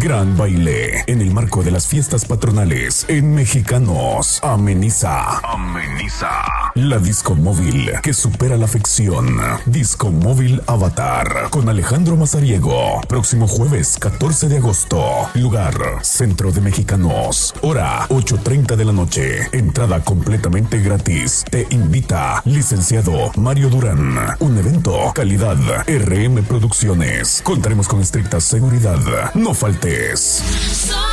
Gran baile en el marco de las fiestas patronales en Mexicanos. Ameniza la disco móvil que supera la ficción. Disco móvil Avatar con Alejandro Mazariego. Próximo jueves 14 de agosto. Lugar: Centro de Mexicanos. Hora: 8:30 de la noche. Entrada completamente gratis. Te invita licenciado Mario Durán. Un evento calidad RM Producciones. Contaremos con estricta seguridad. No faltes.